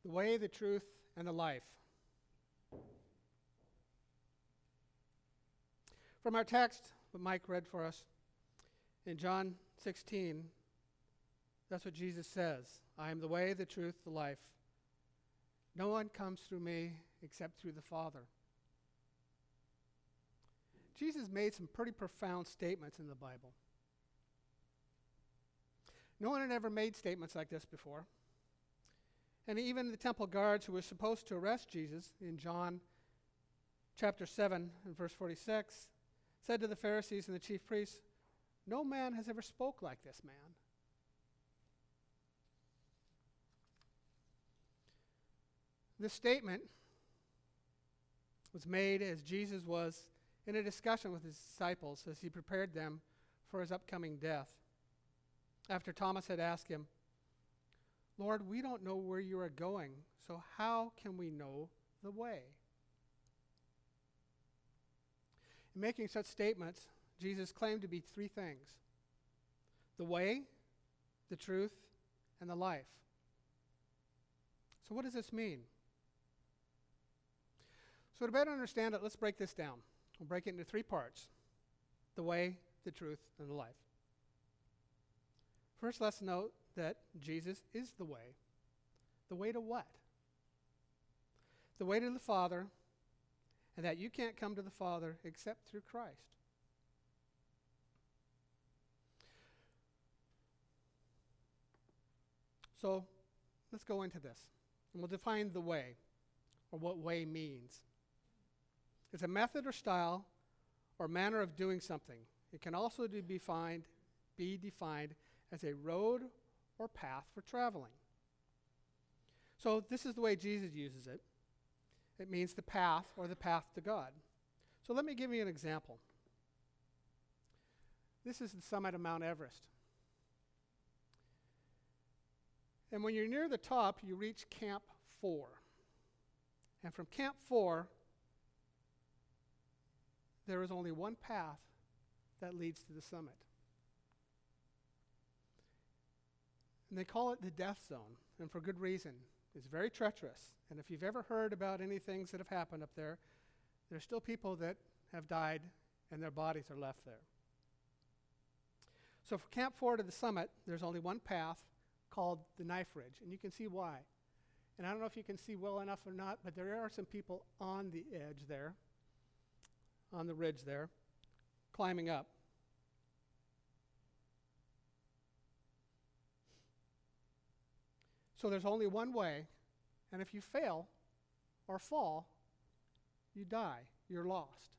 The way, the truth, and the life. From our text, what Mike read for us, in John 16, that's what Jesus says. I am the way, the truth, the life. No one comes through me except through the Father. Jesus made some pretty profound statements in the Bible. No one had ever made statements like this before. And even the temple guards who were supposed to arrest Jesus in John chapter 7 and verse 46 said to the Pharisees and the chief priests, no man has ever spoke like this man. This statement was made as Jesus was in a discussion with his disciples as he prepared them for his upcoming death. After Thomas had asked him, Lord, we don't know where you are going, so how can we know the way? In making such statements, Jesus claimed to be three things: the way, the truth, and the life. So what does this mean? So to better understand it, let's break this down. We'll break it into three parts: the way, the truth, and the life. First, let's note that Jesus is the way. The way to what? The way to the Father, and that you can't come to the Father except through Christ. So let's go into this, and we'll define the way, or what way means. It's a method or style or manner of doing something. It can also be defined as a road or path for traveling. So this is the way Jesus uses it. It means the path or the path to God. So let me give you an example. This is the summit of Mount Everest. And when you're near the top, you reach Camp 4. And from Camp 4, there is only one path that leads to the summit. And they call it the death zone, and for good reason. It's very treacherous. And if you've ever heard about any things that have happened up there, there's still people that have died and their bodies are left there. So from Camp 4 to the summit, there's only one path called the Knife Ridge, and you can see why. And I don't know if you can see well enough or not, but there are some people on the edge there, on the ridge there, climbing up. So there's only one way, and if you fail or fall, you die. You're lost.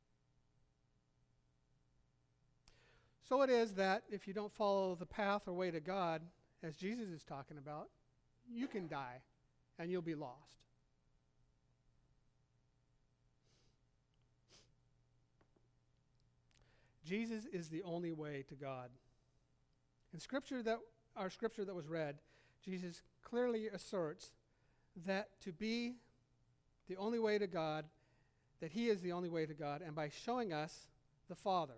So it is that if you don't follow the path or way to God, as Jesus is talking about, you can die and you'll be lost. Jesus is the only way to God. In our scripture that was read, Jesus clearly asserts that to be the only way to God, that he is the only way to God, and by showing us the Father.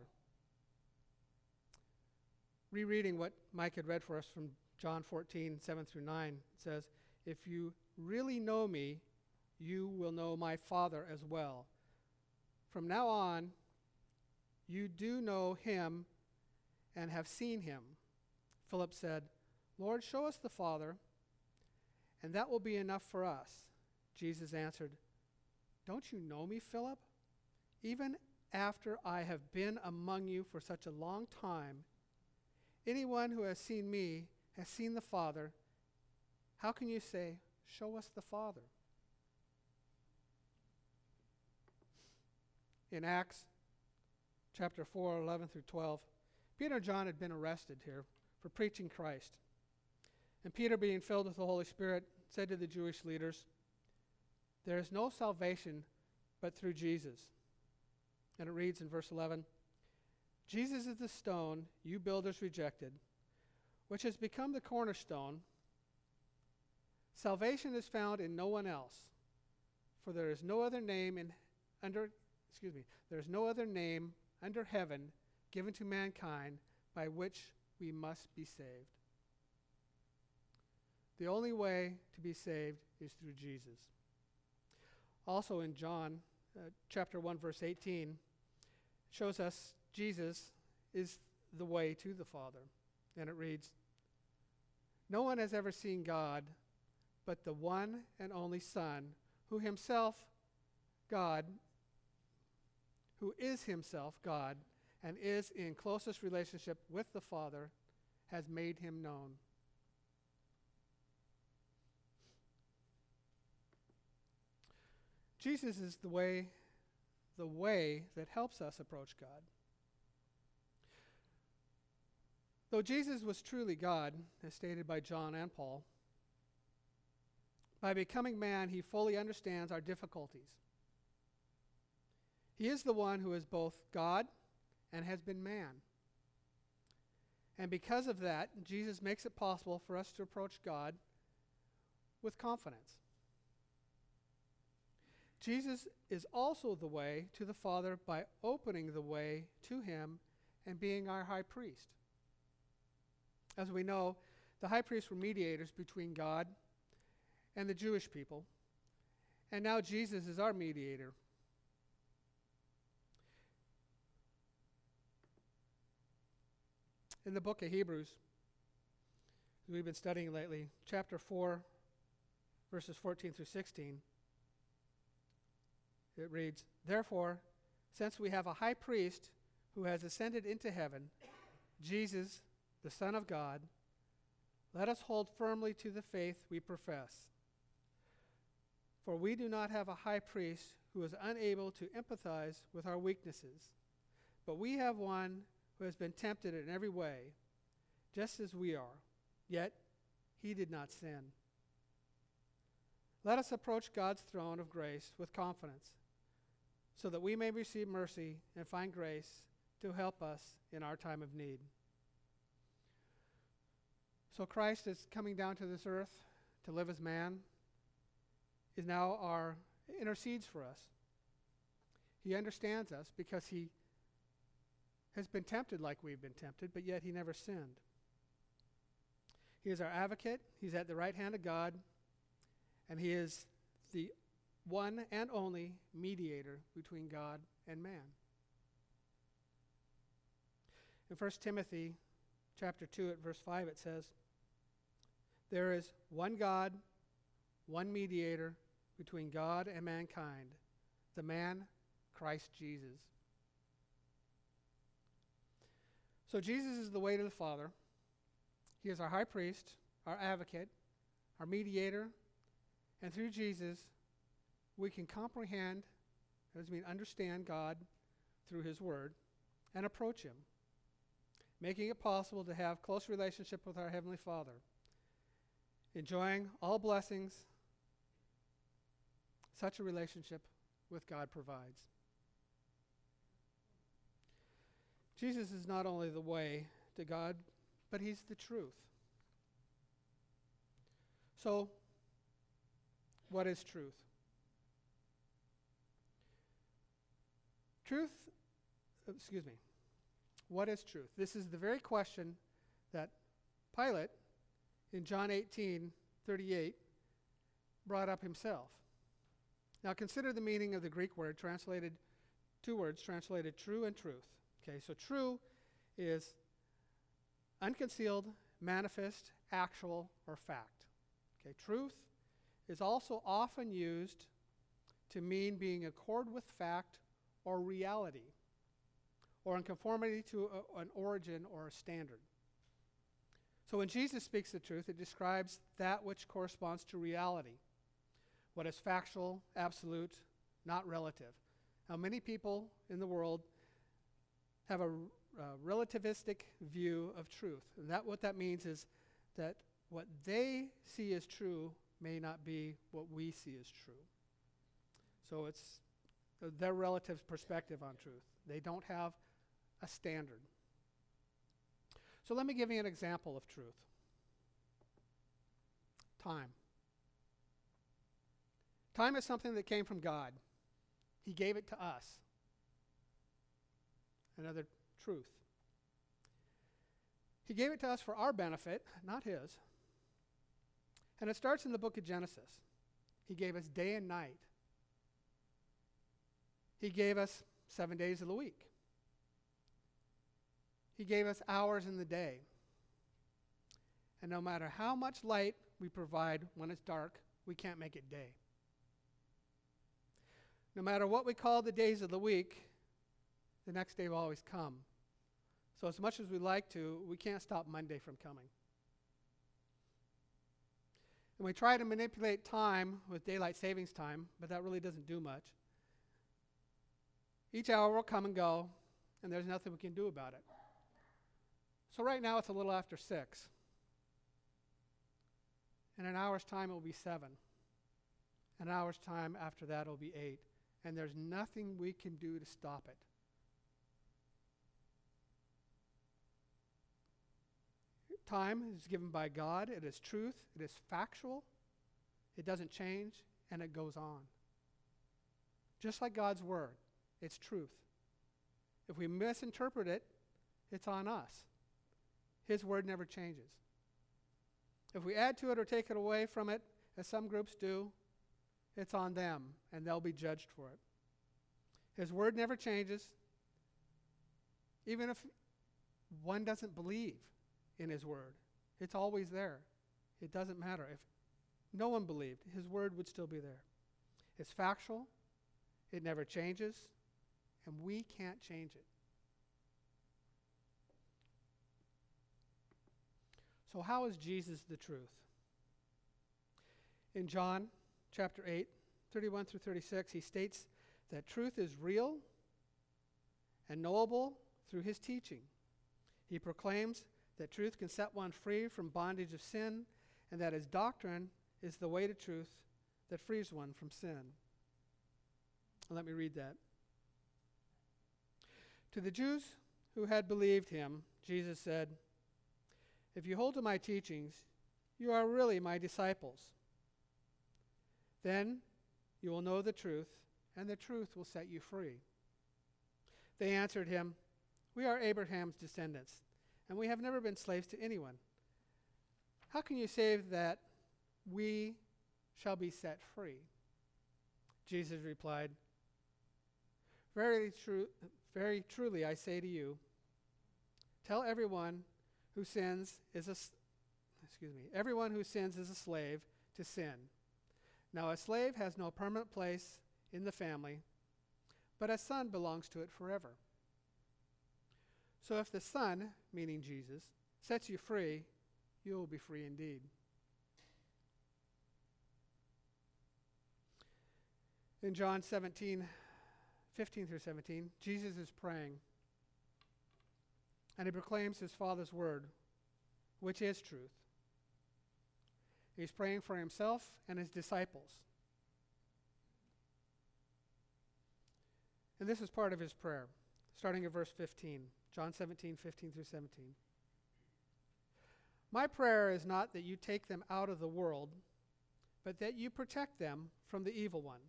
Rereading what Mike had read for us from John 14, 7 through 9, it says, if you really know me, you will know my Father as well. From now on, you do know him and have seen him. Philip said, Lord, show us the Father, and that will be enough for us. Jesus answered, don't you know me, Philip? Even after I have been among you for such a long time, anyone who has seen me has seen the Father. How can you say, show us the Father? In Acts chapter 4, 11 through 12, Peter and John had been arrested here for preaching Christ. And Peter, being filled with the Holy Spirit, said to the Jewish leaders, there is no salvation but through Jesus. And it reads in verse 11, Jesus is the stone you builders rejected, which has become the cornerstone. Salvation is found in no one else, for there is no other name under heaven given to mankind by which we must be saved. The only way to be saved is through Jesus. Also in John chapter 1, verse 18, shows us Jesus is the way to the Father. And it reads, "No one has ever seen God but the one and only Son, who is himself God, and is in closest relationship with the Father, has made him known." Jesus is the way that helps us approach God. Though Jesus was truly God, as stated by John and Paul, by becoming man, he fully understands our difficulties. He is the one who is both God and has been man. And because of that, Jesus makes it possible for us to approach God with confidence. Jesus is also the way to the Father by opening the way to him and being our high priest. As we know, the high priests were mediators between God and the Jewish people, and now Jesus is our mediator. In the book of Hebrews, we've been studying lately, chapter 4, verses 14 through 16, it reads, "Therefore, since we have a high priest who has ascended into heaven, Jesus, the Son of God, let us hold firmly to the faith we profess. For we do not have a high priest who is unable to empathize with our weaknesses, but we have one who has been tempted in every way, just as we are, yet he did not sin. Let us approach God's throne of grace with confidence, so that we may receive mercy and find grace to help us in our time of need." So Christ is coming down to this earth to live as man, is now our intercedes for us. He understands us because he has been tempted like we've been tempted, but yet he never sinned. He is our advocate. He's at the right hand of God, and he is the one and only mediator between God and man. In 1 Timothy chapter 2 at verse 5 it says, "There is one God, one mediator between God and mankind, the man Christ Jesus." So Jesus is the way to the Father. He is our high priest, our advocate, our mediator, and through Jesus we can comprehend, understand God through his word and approach him, making it possible to have close relationship with our Heavenly Father, enjoying all blessings such a relationship with God provides. Jesus is not only the way to God, but he's the truth. So, what is truth? What is truth? This is the very question that Pilate in John 18:38 brought up himself. Now consider the meaning of the Greek word translated, two words translated true and truth. Okay, so true is unconcealed, manifest, actual, or fact. Okay, truth is also often used to mean being in accord with fact or reality, or in conformity to an origin or a standard. So when Jesus speaks the truth, it describes that which corresponds to reality, what is factual, absolute, not relative. Now, many people in the world have a relativistic view of truth. And what that means is that what they see as true may not be what we see as true. So it's their relative perspective on truth. They don't have a standard. So let me give you an example of truth. Time. Time is something that came from God. He gave it to us. Another truth. He gave it to us for our benefit, not his. And it starts in the book of Genesis. He gave us day and night. He gave us 7 days of the week. He gave us hours in the day. And no matter how much light we provide when it's dark, we can't make it day. No matter what we call the days of the week, the next day will always come. So as much as we like to, we can't stop Monday from coming. And we try to manipulate time with daylight savings time, but that really doesn't do much. Each hour will come and go, and there's nothing we can do about it. So right now it's a little after 6. In an hour's time it will be 7. An hour's time after that it will be 8. And there's nothing we can do to stop it. Time is given by God. It is truth. It is factual. It doesn't change, and it goes on. Just like God's word, it's truth. If we misinterpret it, it's on us. His word never changes. If we add to it or take it away from it, as some groups do, it's on them, and they'll be judged for it. His word never changes. Even if one doesn't believe in his word, it's always there. It doesn't matter. If no one believed, his word would still be there. It's factual. It never changes, and we can't change it. So how is Jesus the truth? In John chapter 8, 31 through 36, he states that truth is real and knowable through his teaching. He proclaims that truth can set one free from bondage of sin, and that his doctrine is the way to truth that frees one from sin. Let me read that. To the Jews who had believed him, Jesus said, "If you hold to my teachings, you are really my disciples. Then you will know the truth, and the truth will set you free." They answered him, "We are Abraham's descendants, and we have never been slaves to anyone. How can you say that we shall be set free?" Jesus replied, very truly I say to you, everyone who sins is a slave to sin. Now a slave has no permanent place in the family, but a son belongs to it forever. So if the Son, meaning Jesus, sets you free, you will be free indeed. In John 17, 15 through 17, Jesus is praying, and he proclaims his Father's word, which is truth. He's praying for himself and his disciples. And this is part of his prayer, starting at verse 15, John 17, 15 through 17. "My prayer is not that you take them out of the world, but that you protect them from the evil one.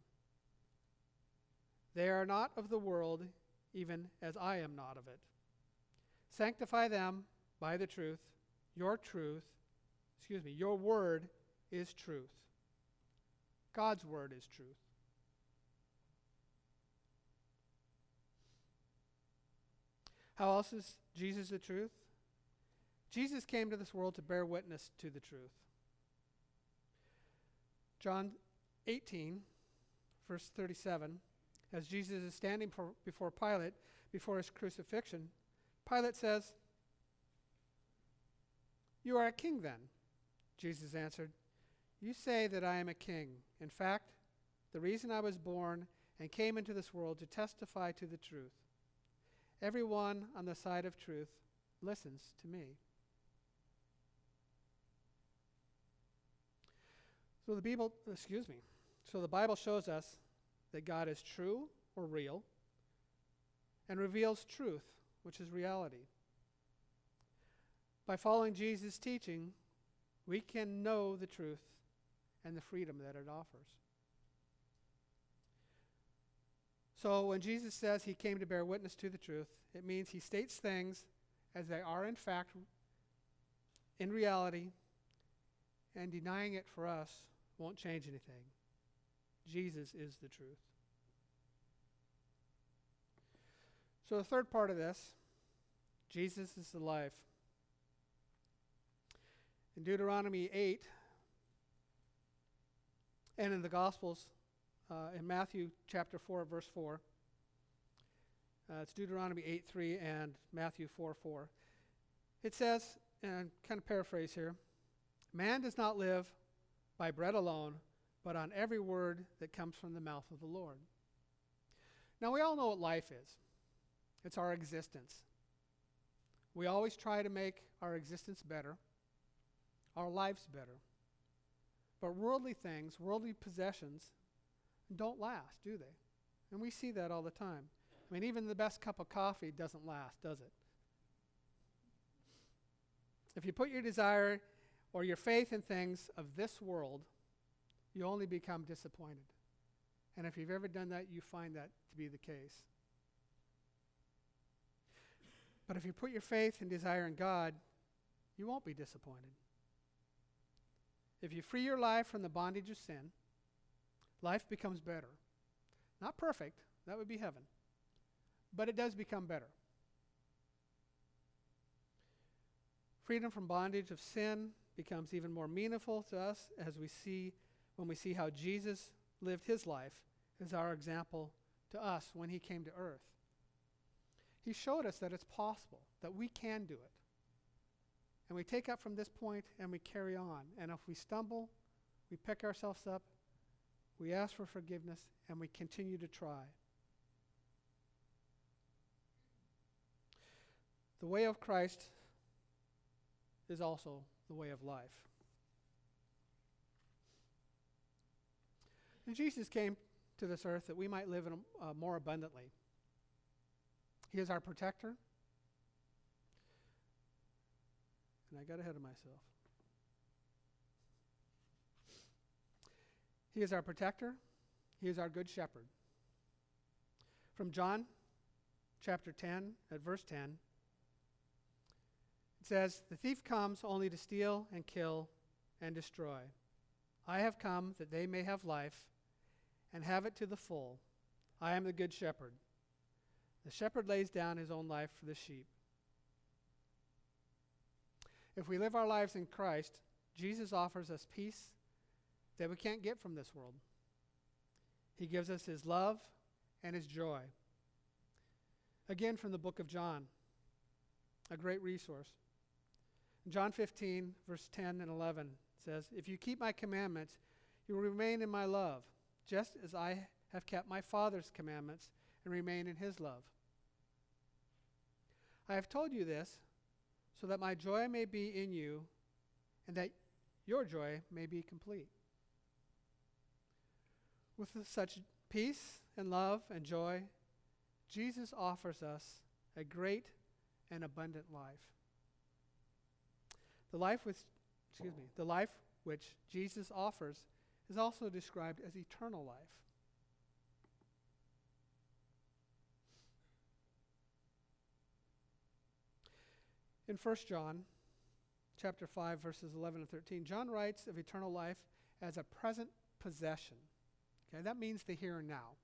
They are not of the world, even as I am not of it. Sanctify them by the truth. Your word is truth." God's word is truth. How else is Jesus the truth? Jesus came to this world to bear witness to the truth. John 18, verse 37, as Jesus is standing before Pilate, before his crucifixion, Pilate says, "You are a king then?" Jesus answered, "You say that I am a king. In fact, the reason I was born and came into this world to testify to the truth. Everyone on the side of truth listens to me." So the Bible shows us that God is true or real and reveals truth, which is reality. By following Jesus' teaching, we can know the truth and the freedom that it offers. So when Jesus says he came to bear witness to the truth, it means he states things as they are in fact, in reality, and denying it for us won't change anything. Jesus is the truth. So the third part of this, Jesus is the life. In Deuteronomy 8, and in the Gospels, in Matthew chapter 4, verse 4, it's Deuteronomy 8:3 and Matthew 4:4. It says, and kind of paraphrase here, man does not live by bread alone, but on every word that comes from the mouth of the Lord. Now we all know what life is. It's our existence. We always try to make our existence better, our lives better. But worldly things, worldly possessions, don't last, do they? And we see that all the time. I mean, even the best cup of coffee doesn't last, does it? If you put your desire or your faith in things of this world, you only become disappointed. And if you've ever done that, you find that to be the case. But if you put your faith and desire in God, you won't be disappointed. If you free your life from the bondage of sin, life becomes better. Not perfect, that would be heaven. But it does become better. Freedom from bondage of sin becomes even more meaningful to us as when we see how Jesus lived his life as our example to us when he came to earth. He showed us that it's possible, that we can do it. And we take up from this point and we carry on. And if we stumble, we pick ourselves up, we ask for forgiveness, and we continue to try. The way of Christ is also the way of life. And Jesus came to this earth that we might live in more abundantly. He is our protector. And I got ahead of myself. He is our protector. He is our good shepherd. From John chapter 10, at verse 10, it says, "The thief comes only to steal and kill and destroy. I have come that they may have life and have it to the full. I am the good shepherd. The shepherd lays down his own life for the sheep." If we live our lives in Christ, Jesus offers us peace that we can't get from this world. He gives us his love and his joy. Again, from the book of John, a great resource. In John 15, verse 10 and 11 says, "If you keep my commandments, you will remain in my love, just as I have kept my Father's commandments and remain in his love. I have told you this so that my joy may be in you and that your joy may be complete." With such peace and love and joy, Jesus offers us a great and abundant life. The life which Jesus offers is also described as eternal life. In 1 John chapter 5, verses 11 and 13, John writes of eternal life as a present possession. Okay, that means the here and now.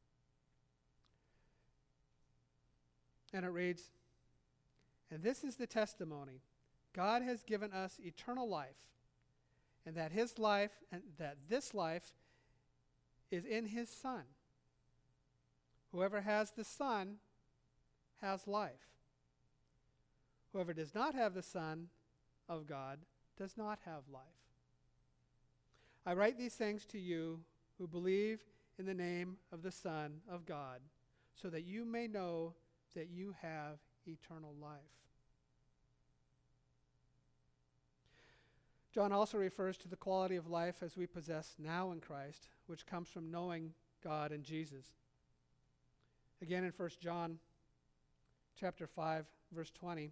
And it reads, "And this is the testimony. God has given us eternal life, and that this life is in his Son. Whoever has the Son has life. Whoever does not have the Son of God does not have life. I write these things to you who believe in the name of the Son of God, so that you may know that you have eternal life." John also refers to the quality of life as we possess now in Christ, which comes from knowing God and Jesus. Again in 1 John chapter 5, verse 20,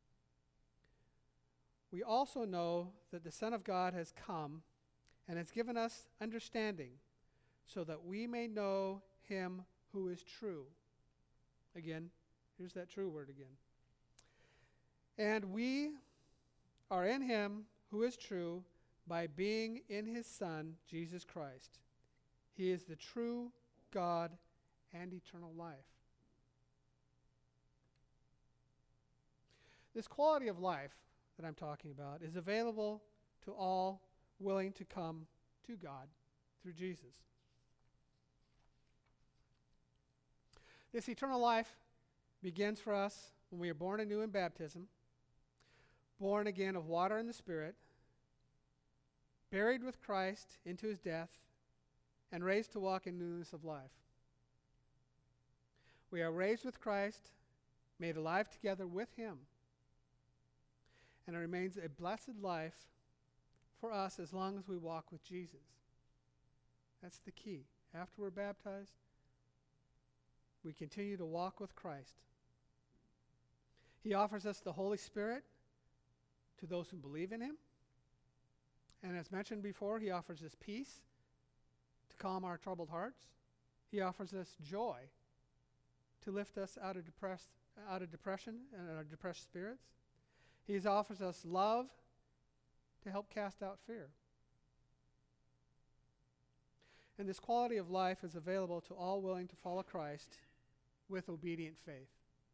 "We also know that the Son of God has come and has given us understanding, so that we may know him who is true." Again, here's that true word again. "And we are in him who is true, by being in his Son, Jesus Christ. He is the true God and eternal life. This quality of life that I'm talking about is available to all willing to come to God through Jesus. This eternal life begins for us when we are born anew in baptism, born again of water and the Spirit, buried with Christ into his death, and raised to walk in newness of life. We are raised with Christ, made alive together with him, and it remains a blessed life for us as long as we walk with Jesus. That's the key. After we're baptized, we continue to walk with Christ. He offers us the Holy Spirit to those who believe in him. And as mentioned before, he offers us peace to calm our troubled hearts. He offers us joy to lift us out of depression and our depressed spirits. He offers us love to help cast out fear. And this quality of life is available to all willing to follow Christ with obedient faith.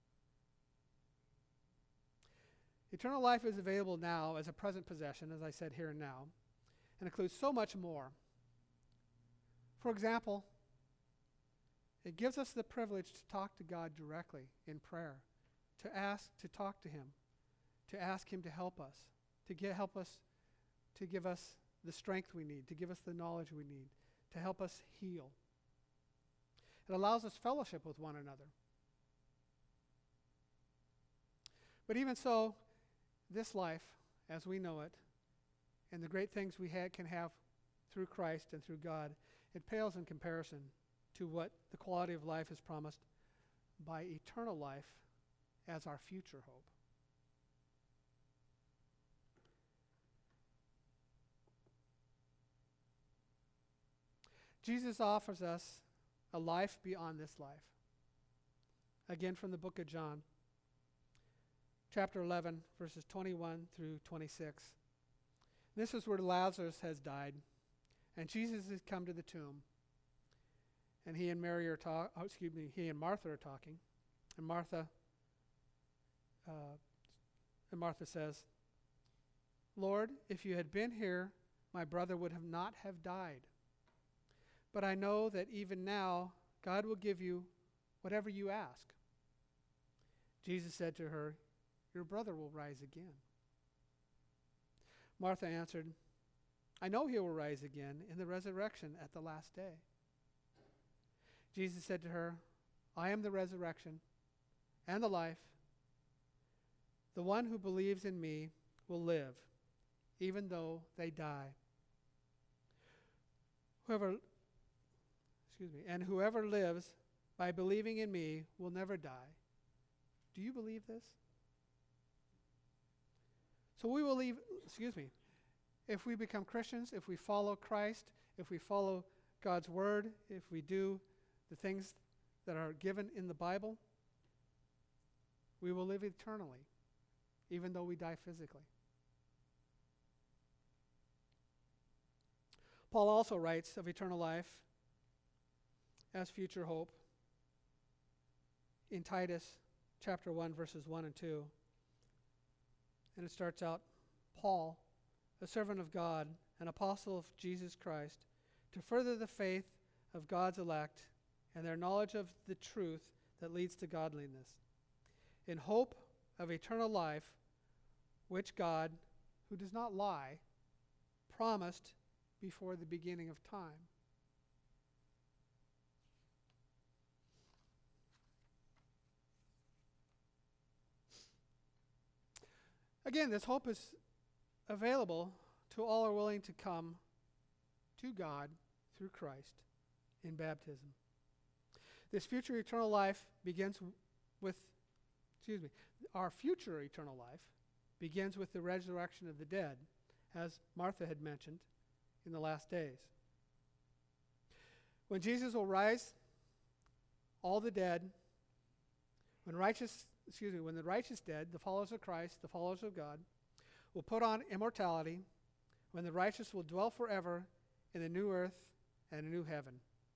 Eternal life is available now as a present possession, as I said, here and now, and includes so much more. For example, it gives us the privilege to talk to God directly in prayer, to talk to him, to ask him to help us, to give us the strength we need, to give us the knowledge we need, to help us heal. It allows us fellowship with one another. But even so, this life, as we know it, and the great things we can have through Christ and through God, it pales in comparison to what the quality of life is promised by eternal life as our future hope. Jesus offers us a life beyond this life. Again, from the book of John, chapter 11, verses 21 through 26. This is where Lazarus has died, and Jesus has come to the tomb. And he and Martha are talking, and Martha says, "Lord, if you had been here, my brother would have not have died. But I know that even now God will give you whatever you ask." Jesus said to her, "Your brother will rise again." Martha answered, "I know he will rise again in the resurrection at the last day." Jesus said to her, "I am the resurrection and the life. The one who believes in me will live, even though they die. Whoever lives by believing in me will never die." Do you believe this? So we will if we become Christians, if we follow Christ, if we follow God's word, if we do the things that are given in the Bible, we will live eternally, even though we die physically. Paul also writes of eternal life as future hope in Titus chapter 1, verses 1 and 2. And it starts out, "Paul, a servant of God, an apostle of Jesus Christ, to further the faith of God's elect and their knowledge of the truth that leads to godliness, in hope of eternal life, which God, who does not lie, promised before the beginning of time." Again, this hope is available to all who are willing to come to God through Christ in baptism. This future eternal life begins with, our future eternal life begins with the resurrection of the dead, as Martha had mentioned in the last days. When Jesus will rise all the dead, when the righteous dead, the followers of Christ, the followers of God, will put on immortality, when the righteous will dwell forever in a new earth and a new heaven.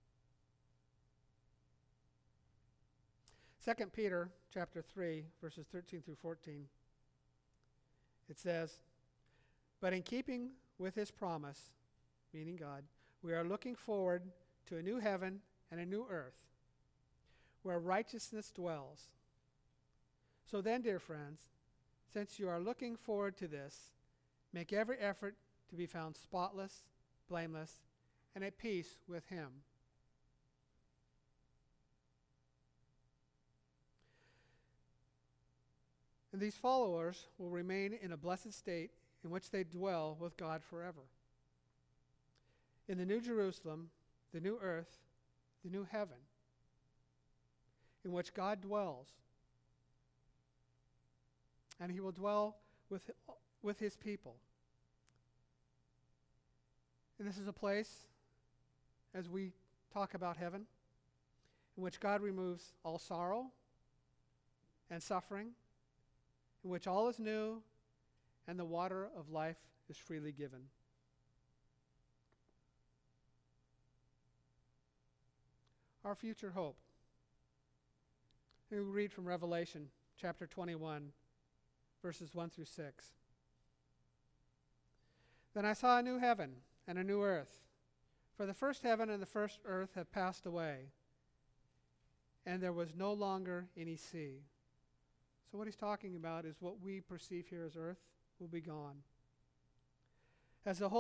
2 Peter chapter 3, verses 13 through 14. It says, "But in keeping with his promise," meaning God, "we are looking forward to a new heaven and a new earth, where righteousness dwells. So then, dear friends, since you are looking forward to this, make every effort to be found spotless, blameless, and at peace with him." And these followers will remain in a blessed state in which they dwell with God forever. In the New Jerusalem, the new earth, the new heaven, in which God dwells. And he will dwell with his people. And this is a place, as we talk about heaven, in which God removes all sorrow and suffering, in which all is new and the water of life is freely given. Our future hope. We read from Revelation chapter 21, verses 1 through 6. "Then I saw a new heaven and a new earth, for the first heaven and the first earth have passed away, and there was no longer any sea." So what he's talking about is what we perceive here as earth will be gone. I saw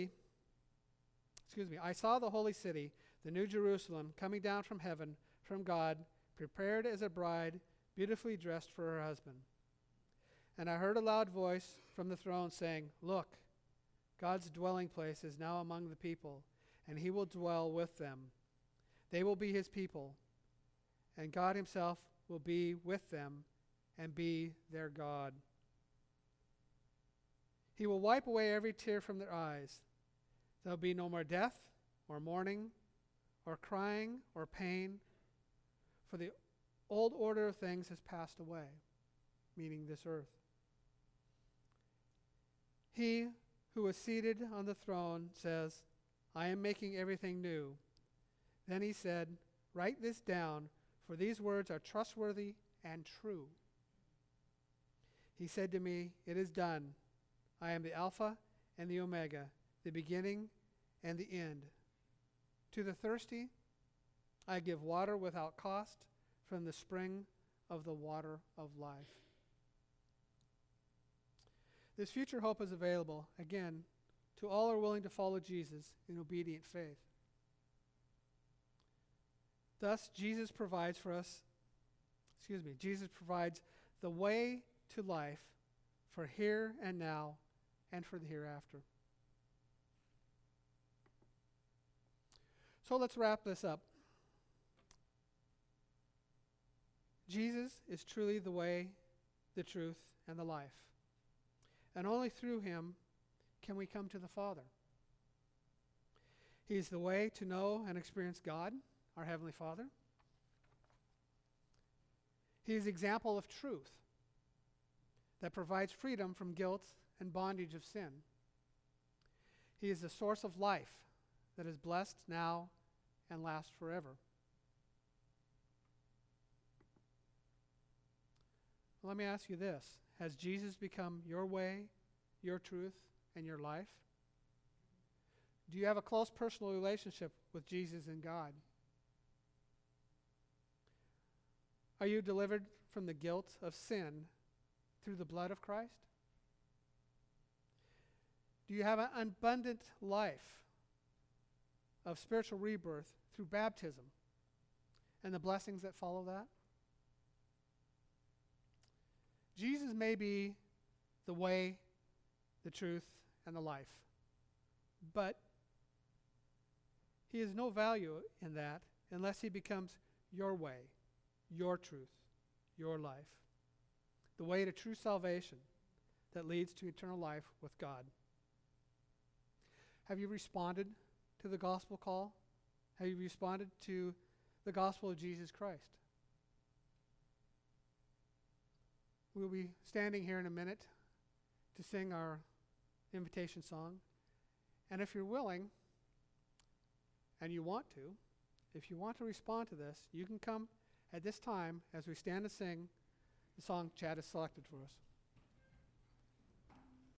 the holy city, the New Jerusalem, coming down from heaven, from God, prepared as a bride, beautifully dressed for her husband. And I heard a loud voice from the throne saying, "Look, God's dwelling place is now among the people, and he will dwell with them. They will be his people, and God himself will be with them and be their God. He will wipe away every tear from their eyes. There will be no more death, or mourning, or crying, or pain, for the old order of things has passed away," meaning this earth. "He who was seated on the throne says, 'I am making everything new.' Then he said, 'Write this down, for these words are trustworthy and true.' He said to me, 'It is done. I am the Alpha and the Omega, the beginning and the end. To the thirsty, I give water without cost from the spring of the water of life.'" This future hope is available, again, to all who are willing to follow Jesus in obedient faith. Thus, Jesus provides the way to life for here and now and for the hereafter. So let's wrap this up. Jesus is truly the way, the truth, and the life. And only through him can we come to the Father. He is the way to know and experience God, our Heavenly Father. He is the example of truth that provides freedom from guilt and bondage of sin. He is the source of life that is blessed now and lasts forever. Let me ask you this. Has Jesus become your way, your truth, and your life? Do you have a close personal relationship with Jesus and God? Are you delivered from the guilt of sin through the blood of Christ? Do you have an abundant life of spiritual rebirth through baptism and the blessings that follow that? Jesus may be the way, the truth, and the life, but he has no value in that unless he becomes your way, your truth, your life, the way to true salvation that leads to eternal life with God. Have you responded to the gospel call? Have you responded to the gospel of Jesus Christ? We'll be standing here in a minute to sing our invitation song. And if you're willing, and you want to, if you want to respond to this, you can come at this time as we stand and sing the song Chad has selected for us.